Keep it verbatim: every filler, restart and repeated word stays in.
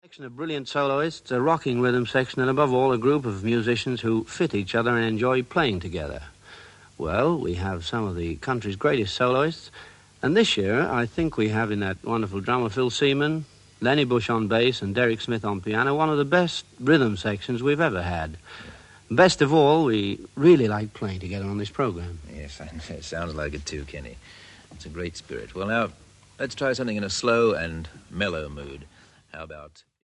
Section of brilliant soloists, a rocking rhythm section, and above all, a group of musicians who fit each other and enjoy playing together. Well, we have some of the country's greatest soloists, and this year I think we have in that wonderful drummer Phil Seaman, Lenny Bush on bass, and Derek Smith on piano, one of the best rhythm sections we've ever had. Best of all, we really like playing together on this program. Yes, it sounds like it too, Kenny. It's a great spirit. Well, now, let's try something in a slow and mellow mood. How about